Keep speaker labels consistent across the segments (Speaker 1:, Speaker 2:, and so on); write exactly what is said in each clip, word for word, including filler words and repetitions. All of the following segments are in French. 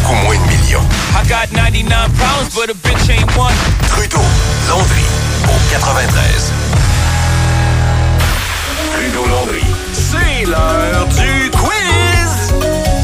Speaker 1: beaucoup moins de millions.
Speaker 2: I got ninety-nine problems, but a bitch ain't one.
Speaker 1: Trudeau, Landry, au quatre-vingt-treize. Trudeau Landry. C'est l'heure du quiz!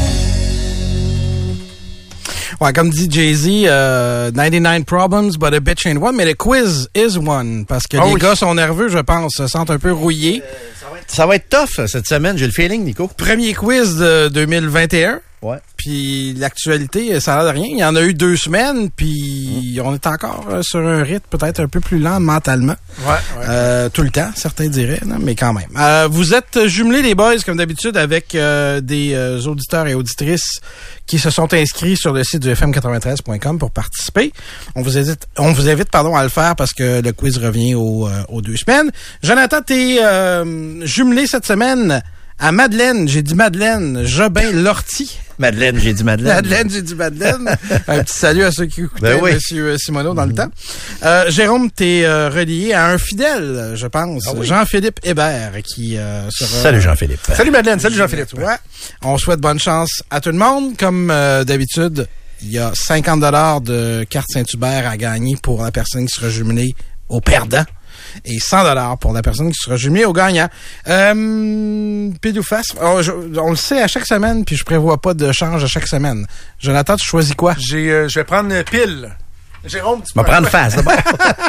Speaker 3: Ouais, comme dit Jay-Z, euh, ninety-nine problems, but a bitch ain't one. Mais le quiz is one. Parce que oh les oui. gars sont nerveux, je pense, se sentent un peu rouillés.
Speaker 4: Euh, ça, va être... ça va être tough cette semaine, j'ai le feeling, Nico.
Speaker 3: Premier quiz de deux mille vingt et un.
Speaker 4: Ouais.
Speaker 3: Puis l'actualité, ça a l'air de rien. Il y en a eu deux semaines, puis mmh. on est encore euh, sur un rythme peut-être un peu plus lent mentalement.
Speaker 5: Ouais, ouais.
Speaker 3: Euh, tout le temps, certains diraient, non, mais quand même. Euh, vous êtes jumelés, les boys, comme d'habitude, avec euh, des euh, auditeurs et auditrices qui se sont inscrits sur le site du F M quatre-vingt-treize point com pour participer. On vous invite, on vous invite pardon, à le faire parce que le quiz revient aux, euh, aux deux semaines. Jonathan, t'es euh, jumelé cette semaine à Madeleine, j'ai dit Madeleine, Jobin-Lortie.
Speaker 4: Madeleine, j'ai dit Madeleine.
Speaker 3: Madeleine, j'ai dit Madeleine. Un petit salut à ceux qui écoutaient
Speaker 4: ben oui.
Speaker 3: M. Simoneau dans mm-hmm. le temps. Euh, Jérôme, t'es euh, relié à un fidèle, je pense, ah oui. Jean-Philippe Hébert, qui euh, sera...
Speaker 4: Salut Jean-Philippe.
Speaker 5: Salut Madeleine, salut Jean-Philippe.
Speaker 3: Ouais. On souhaite bonne chance à tout le monde. Comme euh, d'habitude, il y a cinquante dollars de carte Saint-Hubert à gagner pour la personne qui sera jumelée au perdant. Et cent dollars pour la personne qui sera jumelée au gagnant. Euh, pile ou face, on, je, on le sait à chaque semaine, puis je prévois pas de change à chaque semaine. Jonathan, tu choisis quoi?
Speaker 5: J'ai, euh, je vais prendre pile. Jérôme, tu
Speaker 4: peux... Je vais prendre face, d'abord.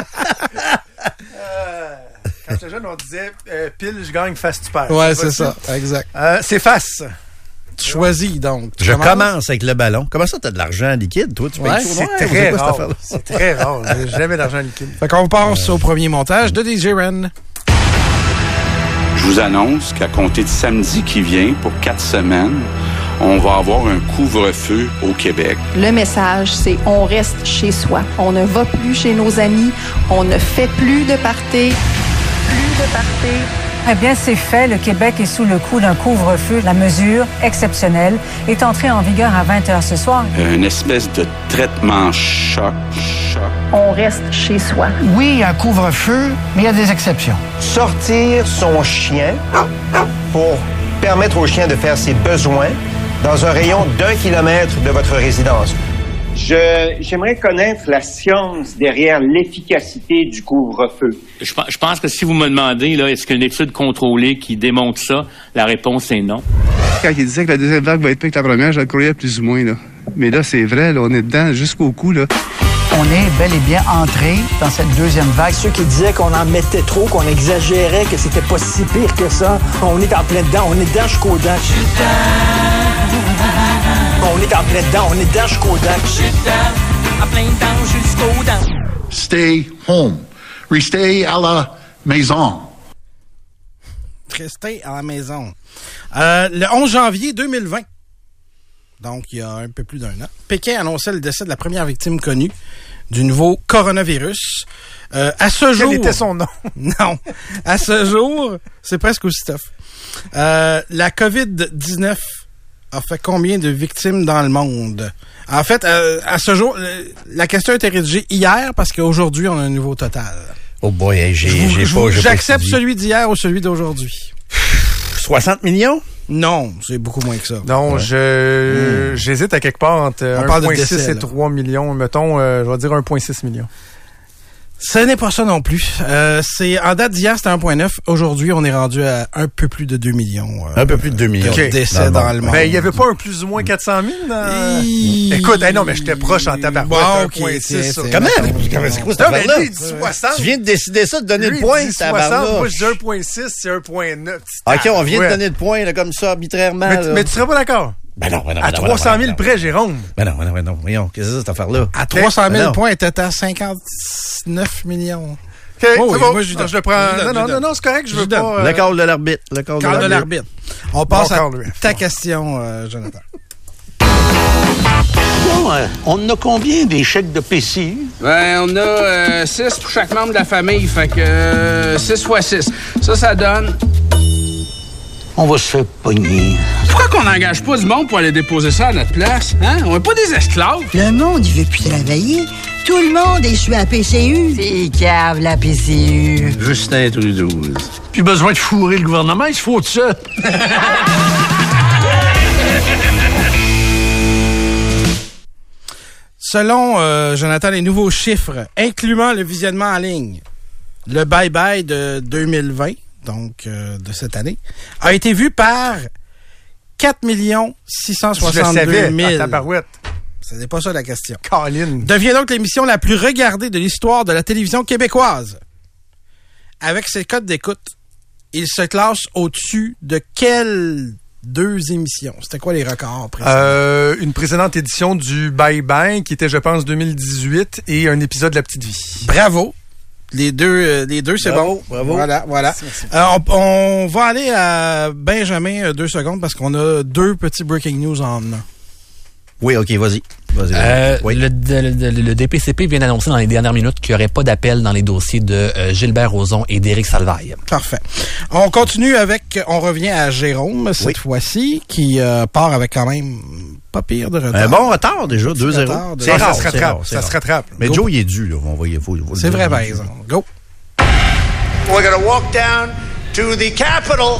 Speaker 5: euh, quand j'étais jeune, on disait euh, pile, je gagne, face, tu perds.
Speaker 3: Ouais, c'est ça, exact.
Speaker 5: Euh, c'est face.
Speaker 3: Tu choisis, donc. Tu
Speaker 4: je
Speaker 3: commences?
Speaker 4: commence avec le ballon. Comment ça, t'as de l'argent liquide, toi? Tu
Speaker 5: ouais,
Speaker 4: payes
Speaker 5: c'est,
Speaker 4: noir,
Speaker 5: très rare. C'est très rare. J'ai jamais d'argent liquide.
Speaker 3: Fait qu'on passe euh... au premier montage de D J Ren.
Speaker 6: Je vous annonce qu'à compter de samedi qui vient, pour quatre semaines, on va avoir un couvre-feu au Québec.
Speaker 7: Le message, c'est on reste chez soi. On ne va plus chez nos amis. On ne fait plus de party. Plus de party.
Speaker 8: Eh bien, c'est fait. Le Québec est sous le coup d'un couvre-feu. La mesure exceptionnelle est entrée en vigueur à vingt heures ce soir.
Speaker 6: Une espèce de traitement choc. choc.
Speaker 7: On reste chez soi.
Speaker 9: Oui, un couvre-feu, mais il y a des exceptions.
Speaker 10: Sortir son chien pour permettre au chien de faire ses besoins dans un rayon d'un kilomètre de votre résidence.
Speaker 11: Je, j'aimerais connaître la science derrière l'efficacité du couvre-feu.
Speaker 12: Je, je pense que si vous me demandez, là, est-ce qu'il y a une étude contrôlée qui démontre ça, la réponse est non.
Speaker 13: Quand il disait que la deuxième vague va être pire que la première, je le croyais plus ou moins, là. Mais là, c'est vrai, là, on est dedans jusqu'au cou, là.
Speaker 9: On est bel et bien entré dans cette deuxième vague.
Speaker 14: Ceux qui disaient qu'on en mettait trop, qu'on exagérait, que c'était pas si pire que ça, on est en plein dedans, on est dedans jusqu'aux dents. On est en plein dedans, on est dedans jusqu'aux dents.
Speaker 2: En plein dedans jusqu'aux dents.
Speaker 15: Stay home. Restez à la maison.
Speaker 3: Restez à la maison. Euh, le onze janvier deux mille vingt, donc il y a un peu plus d'un an, Pékin annonçait le décès de la première victime connue du nouveau coronavirus. Euh, à ce jour...
Speaker 5: Quel était son nom?
Speaker 3: Non. À ce jour, c'est presque aussi tough. Euh, la covid dix-neuf a fait combien de victimes dans le monde? En fait, euh, à ce jour, la question a été rédigée hier parce qu'aujourd'hui, on a un nouveau total.
Speaker 4: Oh boy, hey, j'ai,
Speaker 3: vous,
Speaker 4: j'ai
Speaker 3: je,
Speaker 4: pas... J'ai
Speaker 3: j'accepte
Speaker 4: pas
Speaker 3: celui d'hier ou celui d'aujourd'hui.
Speaker 4: soixante millions?
Speaker 3: Non, c'est beaucoup moins que ça.
Speaker 5: Non,
Speaker 3: ouais.
Speaker 5: je, mmh. j'hésite à quelque part entre un virgule six et trois millions. Mettons, euh, je vais dire un virgule six millions.
Speaker 3: Ce n'est pas ça non plus. Euh, c'est en date d'hier, c'était un virgule neuf. Aujourd'hui, on est rendu à un peu plus de deux millions. Euh,
Speaker 4: un peu plus de deux millions.
Speaker 3: Okay. Décès dans, dans le monde.
Speaker 5: Ben, il n'y avait pas un plus ou moins quatre cent mille dans...
Speaker 3: Et...
Speaker 5: Écoute, hey, non, mais j'étais proche en tabarouette.
Speaker 3: Bon,
Speaker 5: un
Speaker 3: okay,
Speaker 5: virgule six.
Speaker 3: c'est,
Speaker 4: Comment? Comment c'est quoi cette affaire-là?
Speaker 5: Lui, il dit soixante.
Speaker 4: Tu viens de décider ça, de donner
Speaker 5: lui,
Speaker 4: le point.
Speaker 5: Il dit soixante. Moi, je dis un virgule six, c'est un virgule neuf.
Speaker 4: OK, on vient ouais. de donner le point, là, comme ça, arbitrairement.
Speaker 5: Mais, mais tu serais pas d'accord?
Speaker 4: Ben non, ben non,
Speaker 5: à
Speaker 4: ben non,
Speaker 5: trois cent mille
Speaker 4: ben non,
Speaker 5: près, Jérôme.
Speaker 4: Ben non, ben non, ben non, voyons, qu'est-ce que c'est cette affaire-là?
Speaker 3: À trois cent mille ben points, était à cinquante-neuf millions.
Speaker 5: OK,
Speaker 3: oh,
Speaker 5: c'est
Speaker 3: bon.
Speaker 5: Moi, je, je le prends. Je non, non, non, non, c'est correct, je veux pas...
Speaker 4: Euh... Le call de l'arbitre. Le call de l'arbitre.
Speaker 3: de l'arbitre. On passe bon, à
Speaker 5: lui.
Speaker 3: ta question, euh, Jonathan.
Speaker 16: Bon, euh, on a combien des chèques de P C U?
Speaker 17: Ben, on a six euh, pour chaque membre de la famille, fait que six fois six. Ça, ça donne...
Speaker 16: On va se faire pogner.
Speaker 17: Pourquoi qu'on n'engage pas du monde pour aller déposer ça à notre place? Hein? On n'est pas des esclaves.
Speaker 18: Le monde, il veut plus travailler. Tout le monde est sur la P C U.
Speaker 19: C'est cave, la P C U.
Speaker 16: Justin Trudeau. Plus besoin de fourrer le gouvernement, il se faut tout ça.
Speaker 3: Selon, euh, Jonathan, les nouveaux chiffres, incluant le visionnement en ligne, le bye-bye de deux mille vingt, donc euh, de cette année, a été vu par quatre millions six cent soixante-deux mille.
Speaker 5: À tabarouette.
Speaker 3: Ce n'est pas ça la question.
Speaker 5: Colin.
Speaker 3: Devient donc l'émission la plus regardée de l'histoire de la télévision québécoise. Avec ses codes d'écoute, il se classe au-dessus de quelles deux émissions? C'était quoi les records précédents?
Speaker 5: Euh, une précédente édition du Bye Bye, qui était, je pense, deux mille dix-huit, et un épisode de La Petite Vie.
Speaker 3: Bravo! Les deux, euh, les deux, c'est
Speaker 4: bravo,
Speaker 3: bon.
Speaker 4: Bravo,
Speaker 3: Voilà, voilà. Euh, on, on va aller à Benjamin euh, deux secondes parce qu'on a deux petits breaking news en un.
Speaker 4: Oui, OK, vas-y. vas-y,
Speaker 20: Euh,
Speaker 4: oui.
Speaker 20: le, le, le, le D P C P vient d'annoncer dans les dernières minutes qu'il n'y aurait pas d'appel dans les dossiers de euh, Gilbert Rozon et d'Éric Salvaille.
Speaker 3: Parfait. On continue avec, on revient à Jérôme cette
Speaker 4: oui.
Speaker 3: fois-ci, qui euh, part avec quand même pas pire de retard.
Speaker 4: Un bon retard déjà, deux zéro.
Speaker 5: C'est rare, ça se rattrape. Ça se rattrape.
Speaker 4: Mais Joe, il est dû, là. On va, il faut, il faut
Speaker 3: C'est vrai, par exemple. Go.
Speaker 21: We're going to walk down to the Capitol.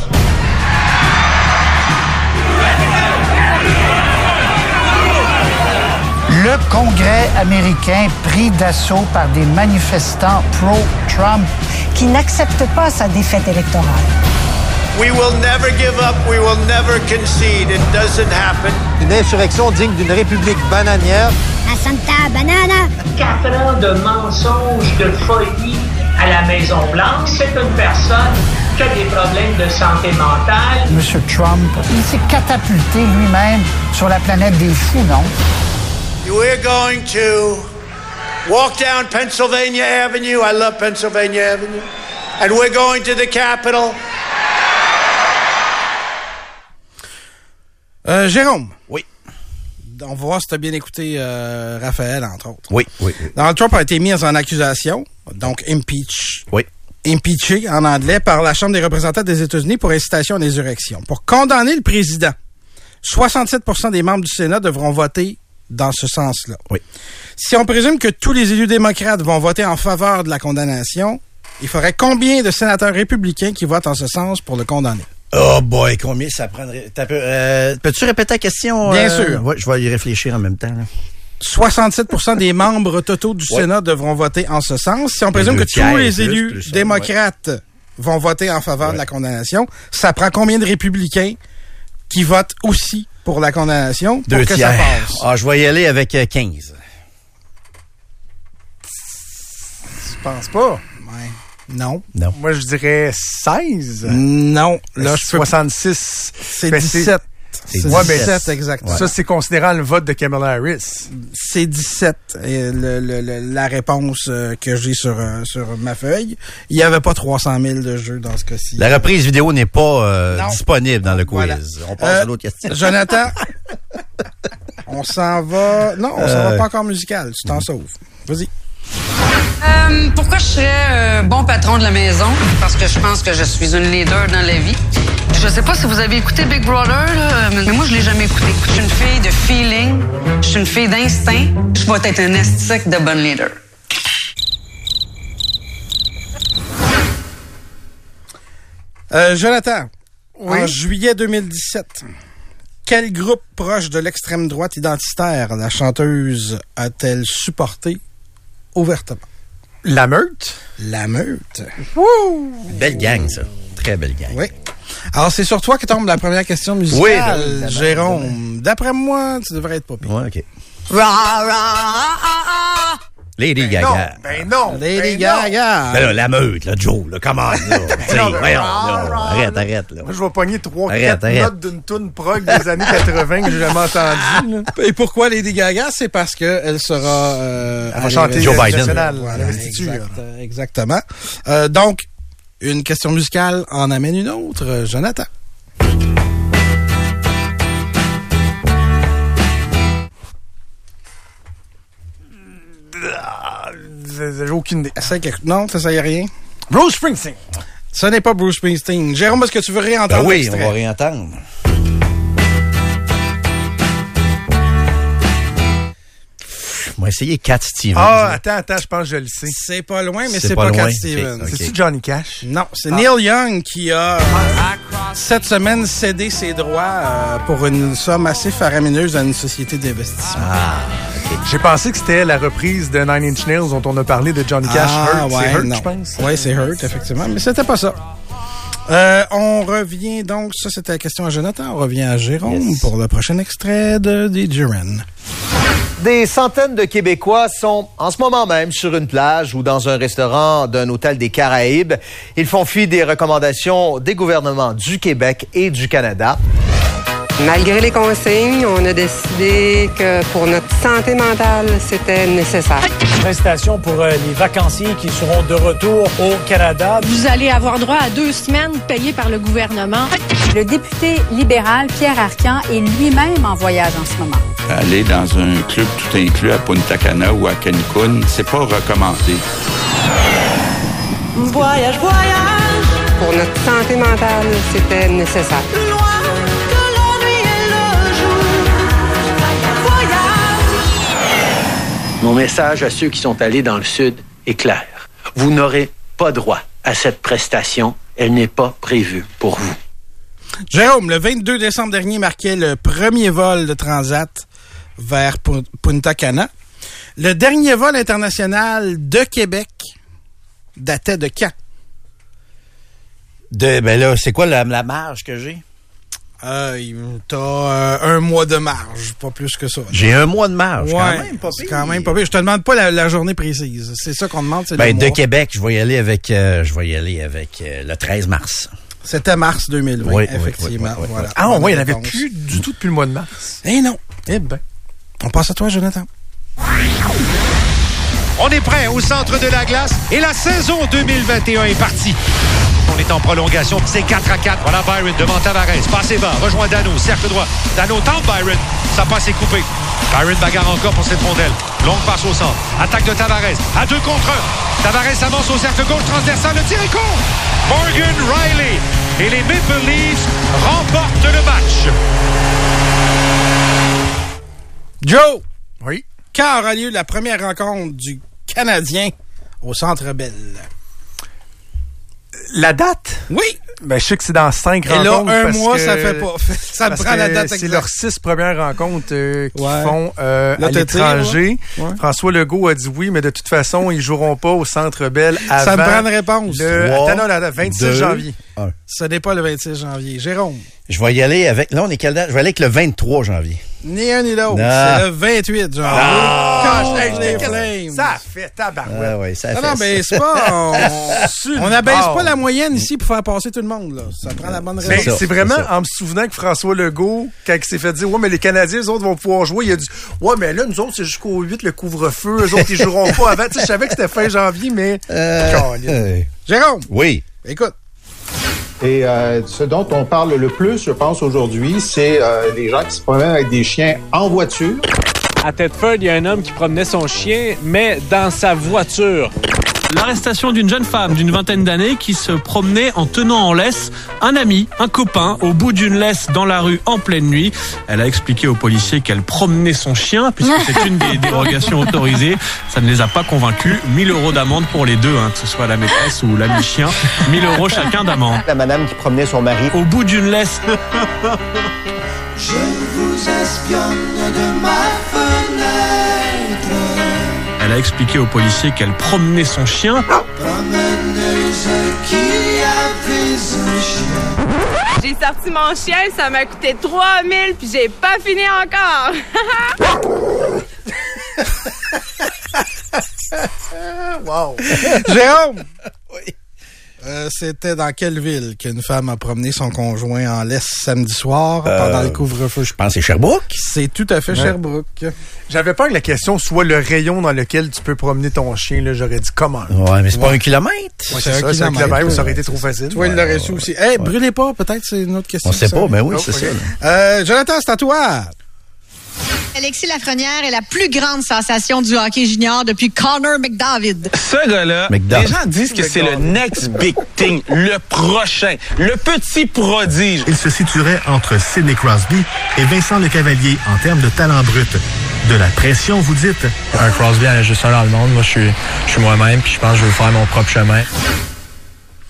Speaker 9: Le Congrès américain pris d'assaut par des manifestants pro-Trump
Speaker 8: qui n'acceptent pas sa défaite électorale.
Speaker 21: We will never give up. We will never concede. It doesn't happen.
Speaker 10: Une insurrection digne d'une république bananière.
Speaker 22: La Santa Banana.
Speaker 23: Quatre ans de mensonges, de folie à la Maison-Blanche. C'est une personne qui a des problèmes de santé mentale.
Speaker 9: Monsieur Trump, il s'est catapulté lui-même sur la planète des fous, non?
Speaker 21: We're going to walk down Pennsylvania Avenue. I love Pennsylvania Avenue. And we're going to the Capitol.
Speaker 3: Euh, Jérôme.
Speaker 4: Oui.
Speaker 3: On va voir si tu as bien écouté euh, Raphaël, entre autres.
Speaker 4: Oui, oui, oui.
Speaker 3: Donald Trump a été mis en accusation, donc impeach.
Speaker 4: Oui.
Speaker 3: Impeaché en anglais par la Chambre des représentants des États-Unis pour incitation à l'insurrection. Pour condamner le président, soixante-sept pour cent des membres du Sénat devront voter dans ce sens-là.
Speaker 4: Oui.
Speaker 3: Si on présume que tous les élus démocrates vont voter en faveur de la condamnation, il faudrait combien de sénateurs républicains qui votent en ce sens pour le condamner?
Speaker 4: Oh boy, combien ça prendrait? Peu, euh, peux-tu répéter la question?
Speaker 3: Bien
Speaker 4: euh,
Speaker 3: sûr.
Speaker 4: Ouais, je vais y réfléchir en même temps. Là.
Speaker 3: soixante-sept pour cent des membres totaux du ouais. Sénat devront voter en ce sens. Si on présume que tiers, tous les plus, élus plus, démocrates ouais. vont voter en faveur ouais. de la condamnation, ça prend combien de républicains qui votent aussi pour la condamnation pour
Speaker 4: Deux
Speaker 3: que
Speaker 4: tiers.
Speaker 3: ça passe?
Speaker 4: Ah, je vais y aller avec quinze.
Speaker 5: Je pense pas.
Speaker 3: Ouais. Non.
Speaker 4: Non.
Speaker 5: Moi, je dirais seize.
Speaker 3: Non. Là, je peux...
Speaker 5: soixante-six.
Speaker 3: C'est dix-sept.
Speaker 4: C'est
Speaker 3: ouais,
Speaker 4: dix-sept,
Speaker 3: ben, exactement.
Speaker 5: Ça, c'est considérant le vote de Kamala Harris.
Speaker 3: C'est dix-sept. Et le, le, le, la réponse que j'ai sur, euh, sur ma feuille, il n'y avait pas trois cent mille de jeux dans ce cas-ci.
Speaker 4: La reprise vidéo n'est pas euh, disponible dans le quiz. Voilà. On passe euh, à l'autre question.
Speaker 3: Jonathan, on s'en va... Non, on euh... s'en va pas encore musical. Tu t'en sauves. Vas-y.
Speaker 24: Euh, pourquoi je serais euh, bon patron de la maison? Parce que je pense que je suis une leader dans la vie. Je sais pas si vous avez écouté Big Brother, là, mais moi, je l'ai jamais écouté. Je suis une fille de feeling, je suis une fille d'instinct. Je vais être un estique de bonne leader.
Speaker 3: Euh, Jonathan,
Speaker 5: oui?
Speaker 3: En juillet deux mille dix-sept, quel groupe proche de l'extrême droite identitaire la chanteuse a-t-elle supporté ouvertement?
Speaker 5: La Meute.
Speaker 3: La Meute.
Speaker 4: Wouh! Belle gang, ça. Très belle gang.
Speaker 3: Oui. Alors, c'est sur toi que tombe la première question musicale, oui, ben, ben, Jérôme. Ben, D'après moi, tu devrais être pas pire.
Speaker 4: Ouais, OK.
Speaker 24: Ra, ra, ah, ah.
Speaker 4: Lady
Speaker 5: ben
Speaker 4: Gaga.
Speaker 5: Non, ben non.
Speaker 3: Lady
Speaker 5: ben
Speaker 3: Gaga.
Speaker 5: Non.
Speaker 4: Ben là, la Meute, là, Joe, là, comment, là. non, ben, voyons, là. Arrête, arrête, là.
Speaker 5: Moi, je vais pogner trois, quatre notes d'une toune prog des années quatre-vingts que j'ai jamais entendue, là.
Speaker 3: Et pourquoi Lady Gaga? C'est parce qu'elle sera, euh,
Speaker 5: elle va chanter
Speaker 4: Joe Biden.
Speaker 3: Voilà, exact, exactement. Euh, donc, une question musicale en amène une autre. Jonathan.
Speaker 5: J'ai aucune idée.
Speaker 3: Non, ça ne y a rien.
Speaker 5: Bruce Springsteen.
Speaker 3: Ce n'est pas Bruce Springsteen. Jérôme, est-ce que tu veux réentendre?
Speaker 4: Ben oui,
Speaker 3: l'extrait?
Speaker 4: on va réentendre. On va essayer Cat Stevens.
Speaker 5: Ah, attends, attends, je pense que je le sais.
Speaker 3: C'est pas loin, mais
Speaker 4: c'est,
Speaker 3: c'est
Speaker 4: pas,
Speaker 3: pas
Speaker 4: loin.
Speaker 3: Cat Stevens.
Speaker 5: Okay, okay. C'est-tu Johnny Cash?
Speaker 3: Non, c'est
Speaker 5: ah.
Speaker 3: Neil Young qui a, cette semaine, cédé ses droits euh, pour une somme assez faramineuse à une société d'investissement.
Speaker 4: Ah,
Speaker 5: J'ai pensé que c'était la reprise de Nine Inch Nails dont on a parlé de Johnny Cash.
Speaker 3: Ah,
Speaker 5: Hurt,
Speaker 3: ouais,
Speaker 5: c'est Hurt,
Speaker 3: non.
Speaker 5: je pense.
Speaker 3: Oui, c'est Hurt, effectivement, mais c'était pas ça. Euh, on revient donc, ça c'était la question à Jonathan, on revient à Jérôme yes. pour le prochain extrait de The Duran.
Speaker 1: Des centaines de Québécois sont en ce moment même sur une plage ou dans un restaurant d'un hôtel des Caraïbes. Ils font fi des recommandations des gouvernements du Québec et du Canada.
Speaker 6: Malgré les consignes, on a décidé que pour notre santé mentale, c'était nécessaire.
Speaker 7: Prestation pour euh, les vacanciers qui seront de retour au Canada.
Speaker 11: Vous allez avoir droit à deux semaines payées par le gouvernement.
Speaker 8: Le député libéral Pierre Arcan est lui-même en voyage en ce moment.
Speaker 25: Aller dans un club tout inclus à Punta Cana ou à Cancun, c'est pas recommandé.
Speaker 6: Voyage, voyage. Pour notre santé mentale, c'était nécessaire.
Speaker 26: Mon message à ceux qui sont allés dans le Sud est clair. Vous n'aurez pas droit à cette prestation. Elle n'est pas prévue pour vous.
Speaker 3: Jérôme, le vingt-deux décembre dernier marquait le premier vol de Transat vers Punta Cana. Le dernier vol international de Québec datait de quand?
Speaker 4: De, ben là, c'est quoi la, la marge que j'ai?
Speaker 3: Euh, t'as euh, un mois de marge, pas plus que ça.
Speaker 4: J'ai un mois de marge,
Speaker 3: ouais,
Speaker 4: quand même pas pire.
Speaker 3: C'est quand même pas pire. Je te demande pas la, la journée précise. C'est ça qu'on demande, c'est
Speaker 4: ben,
Speaker 3: le
Speaker 4: de
Speaker 3: mois.
Speaker 4: Québec, je vais y aller avec, euh, je vais y aller avec euh, le treize mars.
Speaker 3: C'était mars deux mille vingt, oui, effectivement.
Speaker 5: Oui, oui, oui,
Speaker 3: voilà.
Speaker 5: oui. Ah, oui, il n'y en avait plus du tout depuis le mois de mars.
Speaker 3: Eh non.
Speaker 5: Eh ben.
Speaker 3: On passe à toi, Jonathan.
Speaker 27: On est prêt au centre de la glace et la saison deux mille vingt et un est partie. On est en prolongation, c'est quatre à quatre. Voilà Byron devant Tavares, passé bas, rejoint Dano, cercle droit. Dano tente Byron, sa passe est coupée. Byron bagarre encore pour cette rondelle. Longue passe au centre, attaque de Tavares, à deux contre un. Tavares avance au cercle gauche transversal, le tir est court. Morgan Riley et les Maple Leafs remportent le match.
Speaker 3: Joe!
Speaker 5: Oui?
Speaker 3: Quand aura lieu la première rencontre du Canadien au Centre Bell?
Speaker 5: La date?
Speaker 3: Oui.
Speaker 5: Ben, je sais que c'est dans cinq
Speaker 3: Et
Speaker 5: rencontres.
Speaker 3: là, un
Speaker 5: parce
Speaker 3: mois,
Speaker 5: que,
Speaker 3: ça fait pas. Ça prend la date exacte.
Speaker 5: C'est leurs six premières rencontres euh, qu'ils
Speaker 3: ouais.
Speaker 5: font euh, à l'étranger. Ouais. Ouais. François Legault a dit oui, mais de toute façon, ils joueront pas au Centre Bell avant...
Speaker 3: Ça me prend une réponse.
Speaker 5: Le,
Speaker 4: trois,
Speaker 5: attends, non, le vingt-six
Speaker 4: deux,
Speaker 5: janvier.
Speaker 4: un.
Speaker 3: Ce n'est pas le vingt-six janvier. Jérôme?
Speaker 4: Je vais y aller avec... Là, on est quelle date? Je vais aller avec le vingt-trois janvier.
Speaker 3: Ni un ni l'autre. C'est le vingt-huit janvier.
Speaker 5: Ah!
Speaker 3: Cache les flammes.
Speaker 5: Ça fait tabarouette.
Speaker 4: Ah, ouais, ça
Speaker 3: non,
Speaker 4: fait
Speaker 3: non, mais c'est pas... On, on n'abaisse pas la moyenne ici pour faire passer tout le monde. Là. Ça prend la bonne
Speaker 5: mais
Speaker 3: raison.
Speaker 5: C'est vraiment en me souvenant que François Legault, quand il s'est fait dire « Ouais, mais les Canadiens, eux autres, vont pouvoir jouer », il a dit « Ouais, mais là, nous autres, c'est jusqu'au huit, le couvre-feu. Eux autres, ils joueront pas avant. » Tu sais, je savais que c'était fin janvier, mais...
Speaker 4: Euh, euh,
Speaker 3: Jérôme?
Speaker 4: Oui.
Speaker 3: Écoute.
Speaker 28: Et euh, ce dont on parle le plus, je pense, aujourd'hui, c'est euh, les gens qui se promènent avec des chiens en voiture.
Speaker 29: À Thetford, il y a un homme qui promenait son chien, mais dans sa voiture.
Speaker 30: L'arrestation d'une jeune femme d'une vingtaine d'années qui se promenait en tenant en laisse un ami, un copain, au bout d'une laisse dans la rue en pleine nuit. Elle a expliqué aux policiers qu'elle promenait son chien, puisque c'est une des dérogations autorisées. Ça ne les a pas convaincus. mille euros d'amende pour les deux, hein, que ce soit la maîtresse ou l'ami chien. mille euros chacun d'amende.
Speaker 10: La madame qui promenait son mari.
Speaker 30: Au bout d'une laisse.
Speaker 31: Je vous espionne de ma fenêtre.
Speaker 30: Elle a expliqué aux policiers qu'elle promenait son chien.
Speaker 31: Promeneuse qui avait un chien.
Speaker 32: J'ai sorti mon chien, ça m'a coûté trois mille puis j'ai pas fini encore.
Speaker 3: Wow. Jérôme! Oui. Euh, c'était dans quelle ville qu'une femme a promené son conjoint en laisse samedi soir euh, pendant le couvre-feu?
Speaker 4: Je pense que c'est Sherbrooke.
Speaker 3: C'est tout à fait ouais. Sherbrooke.
Speaker 5: J'avais peur que la question soit le rayon dans lequel tu peux promener ton chien. Là, j'aurais dit comment?
Speaker 4: Ouais, mais c'est ouais. pas un kilomètre.
Speaker 5: Ouais, c'est, c'est ça, c'est un kilomètre. Ça aurait été trop facile.
Speaker 3: Toi, ouais, il l'aurait ouais, su ouais, aussi. Ouais. Hey, brûlez pas, peut-être c'est une autre question.
Speaker 4: On sait pas, mais oui, oh, c'est okay.
Speaker 3: ça. Euh, Jonathan, c'est à toi.
Speaker 33: Alexis Lafrenière est la plus grande sensation du hockey junior depuis Connor McDavid.
Speaker 34: Ce gars-là, McDavid. Les gens disent que c'est le next big thing, le prochain, le petit prodige.
Speaker 35: Il se situerait entre Sidney Crosby et Vincent Lecavalier en termes de talent brut. De la pression, vous dites?
Speaker 36: Un Crosby en a juste un dans le monde. Moi, je suis, je suis moi-même, puis je pense que je vais faire mon propre chemin.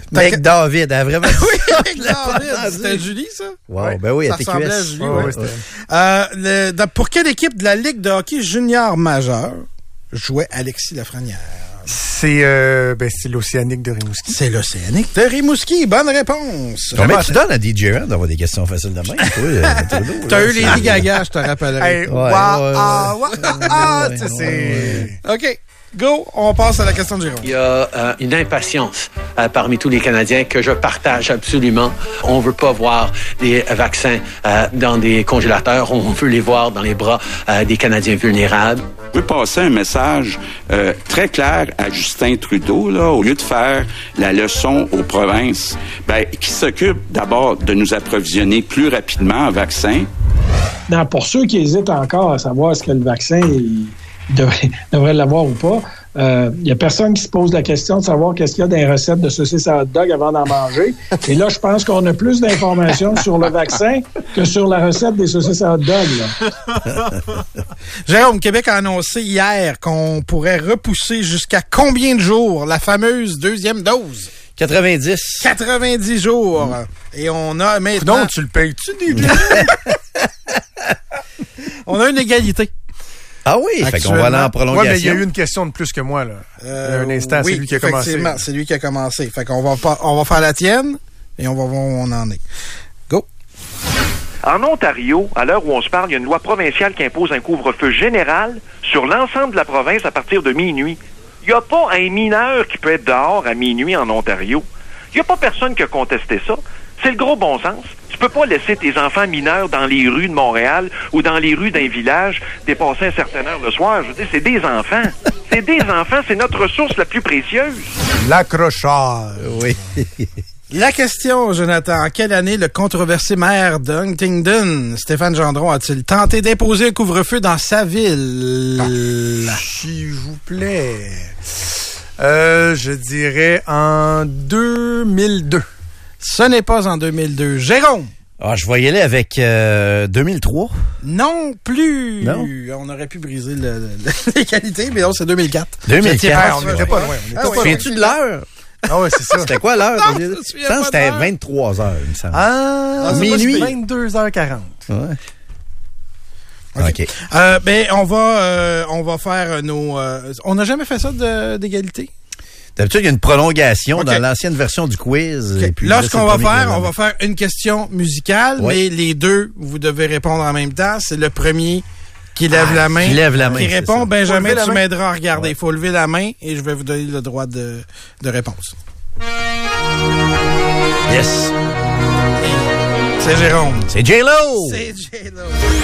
Speaker 4: Avec David, hein, vraiment.
Speaker 3: Oui, avec David. C'était Julie, ça?
Speaker 4: Wow,
Speaker 3: ouais.
Speaker 4: ben oui,
Speaker 3: ça
Speaker 4: à T Q S.
Speaker 3: ressemblait à Julie,
Speaker 5: ouais,
Speaker 3: ouais.
Speaker 5: ouais,
Speaker 3: euh, le, de, pour quelle équipe de la Ligue de hockey junior majeur jouait Alexis Lafrenière?
Speaker 5: C'est euh, ben, c'est l'Océanique de Rimouski.
Speaker 3: C'est l'Océanique de Rimouski. Bonne réponse.
Speaker 4: Combien tu donnes à D J Rand d'avoir des questions faciles de même?
Speaker 3: T'as eu Lady Gaga, je te rappellerai.
Speaker 5: Hey, ouais, ouais, ah, ouais, ah, tu sais, c'est...
Speaker 3: OK. Go, on passe à la question de Jérôme.
Speaker 26: Il y a euh, une impatience euh, parmi tous les Canadiens que je partage absolument. On veut pas voir des vaccins euh, dans des congélateurs. On veut les voir dans les bras euh, des Canadiens vulnérables.
Speaker 25: Je veux passer un message euh, très clair à Justin Trudeau, là, au lieu de faire la leçon aux provinces, ben, qui s'occupe d'abord de nous approvisionner plus rapidement en vaccins.
Speaker 2: Non, pour ceux qui hésitent encore à savoir est-ce que le vaccin il devrait, devrait l'avoir ou pas, il euh, n'y a personne qui se pose la question de savoir qu'est-ce qu'il y a dans les recettes de saucisses à hot dog avant d'en manger. Et là, je pense qu'on a plus d'informations sur le vaccin que sur la recette des saucisses à hot dog. Là.
Speaker 3: Jérôme, Québec a annoncé hier qu'on pourrait repousser jusqu'à combien de jours la fameuse deuxième dose?
Speaker 4: quatre-vingt-dix.
Speaker 3: quatre-vingt-dix jours. Mmh. Et on a maintenant...
Speaker 5: Non, tu le payes-tu, D J?
Speaker 3: On a une égalité.
Speaker 4: Ah oui, fait qu'on va aller en prolongation.
Speaker 5: Oui, mais il y a eu une question de plus que moi, là. Euh, un instant, oui, c'est lui qui a commencé.
Speaker 3: C'est lui qui a commencé. Fait qu'on va, on va faire la tienne et on va voir où on en est. Go!
Speaker 9: En Ontario, à l'heure où on se parle, il y a une loi provinciale qui impose un couvre-feu général sur l'ensemble de la province à partir de minuit. Il n'y a pas un mineur qui peut être dehors à minuit en Ontario. Il n'y a pas personne qui a contesté ça. C'est le gros bon sens. Tu peux pas laisser tes enfants mineurs dans les rues de Montréal ou dans les rues d'un village dépasser un certain heure le soir. Je veux dire, c'est des enfants. C'est des enfants, c'est notre ressource la plus précieuse.
Speaker 5: L'accrochage.
Speaker 4: Oui.
Speaker 3: La question, Jonathan. En quelle année le controversé maire de Huntingdon, Stéphane Gendron, a-t-il tenté d'imposer un couvre-feu dans sa ville?
Speaker 5: Ah, s'il vous plaît. Euh, je dirais en deux mille deux.
Speaker 3: Ce n'est pas en deux mille deux. Jérôme!
Speaker 4: Ah, je vais y aller avec euh, deux mille trois.
Speaker 3: Non plus!
Speaker 4: Non?
Speaker 3: On aurait pu briser l'égalité, mais non, c'est deux mille quatre.
Speaker 4: deux mille quatre.
Speaker 5: On n'était pas loin.
Speaker 3: Ah,
Speaker 4: ouais. Viens-tu de l'heure?
Speaker 5: Ah ouais, c'est ça.
Speaker 4: C'était quoi l'heure?
Speaker 3: Non, je me souviens pas
Speaker 4: c'était
Speaker 3: d'heure.
Speaker 4: vingt-trois heures, il me semble.
Speaker 5: Ah,
Speaker 4: ah minuit.
Speaker 5: vingt-deux heures quarante.
Speaker 4: Ouais.
Speaker 3: OK. okay. Euh, ben, on va, euh, on va faire nos... Euh, on n'a jamais fait ça de, d'égalité?
Speaker 4: D'habitude, il y a une prolongation
Speaker 3: okay.
Speaker 4: dans l'ancienne version du quiz.
Speaker 3: Okay.
Speaker 4: Et puis,
Speaker 3: là, ce qu'on va faire,
Speaker 4: on
Speaker 3: va faire une question musicale, oui. mais les deux, vous devez répondre en même temps. C'est le premier qui lève ah, la main.
Speaker 4: Qui lève la main.
Speaker 3: Qui répond. Benjamin, tu
Speaker 5: main.
Speaker 3: m'aideras à regarder. Il ouais. faut lever la main et je vais vous donner le droit de, de réponse.
Speaker 4: Yes.
Speaker 3: C'est Jérôme.
Speaker 4: C'est J-Lo.
Speaker 3: C'est J-Lo.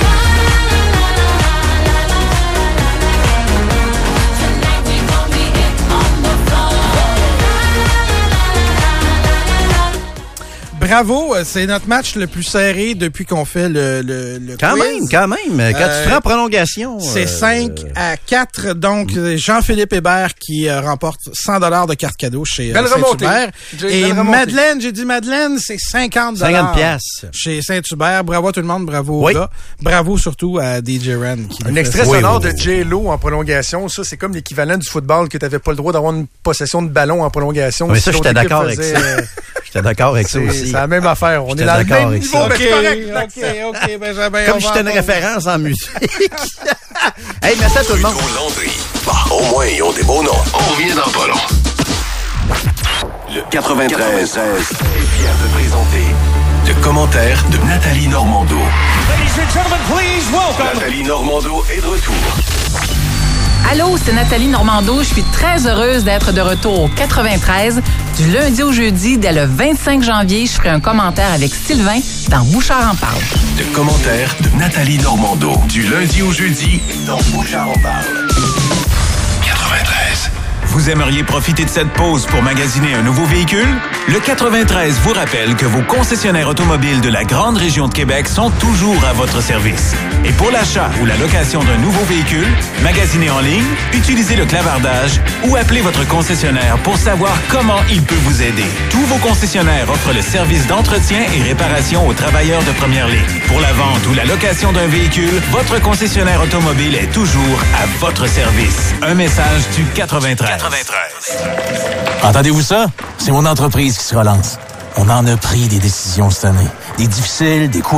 Speaker 3: Bravo, c'est notre match le plus serré depuis qu'on fait le, le, le
Speaker 4: quand
Speaker 3: quiz.
Speaker 4: Même, quand même. Quand euh, tu prends prolongation.
Speaker 3: C'est
Speaker 4: euh,
Speaker 3: cinq à quatre. Donc, mmh. Jean-Philippe Hébert qui euh, remporte cent dollars de carte cadeau chez euh, Saint-Hubert. Et Madeleine, j'ai dit Madeleine, c'est cinquante dollars.
Speaker 4: cinquante piastres.
Speaker 3: Chez Saint-Hubert. Bravo à tout le monde. Bravo
Speaker 4: oui.
Speaker 3: aux gars. Bravo surtout à D J Rand.
Speaker 5: Un extrait sonore oui, oui, de J-Lo en prolongation. Ça, c'est comme l'équivalent du football que tu n'avais pas le droit d'avoir une possession de ballon en prolongation.
Speaker 4: Oui, ça, j'étais d'accord avec ça. J'étais d'accord avec ça aussi.
Speaker 5: C'est la même affaire. On est dans le même niveau, mais c'est correct.
Speaker 3: OK, OK, Benjamin.
Speaker 4: Comme j'étais une référence en musique. Hey, merci à tout le monde.
Speaker 12: Bah, au moins, ils ont des beaux noms. On revient dans pas long. Le quatre-vingt-treize est fier de présenter le commentaire de Nathalie Normando.
Speaker 13: Ladies and gentlemen, please welcome.
Speaker 12: Nathalie Normando est de retour.
Speaker 14: Allô, c'est Nathalie Normando. Je suis très heureuse d'être de retour au quatre-vingt-treize. Du lundi au jeudi, dès le vingt-cinq janvier, je ferai un commentaire avec Sylvain dans Bouchard en parle.
Speaker 12: Le commentaire de Nathalie Normando. Du lundi au jeudi, dans Bouchard en parle. quatre-vingt-treize.
Speaker 15: Vous aimeriez profiter de cette pause pour magasiner un nouveau véhicule? Le quatre-vingt-treize vous rappelle que vos concessionnaires automobiles de la grande région de Québec sont toujours à votre service. Et pour l'achat ou la location d'un nouveau véhicule, magasinez en ligne, utilisez le clavardage ou appelez votre concessionnaire pour savoir comment il peut vous aider. Tous vos concessionnaires offrent le service d'entretien et réparation aux travailleurs de première ligne. Pour la vente ou la location d'un véhicule, votre concessionnaire automobile est toujours à votre service. Un message du quatre-vingt-treize.
Speaker 12: quatre-vingt-treize.
Speaker 1: Entendez-vous ça? C'est mon entreprise qui se relance. On en a pris des décisions cette année. Des difficiles, des courageuses.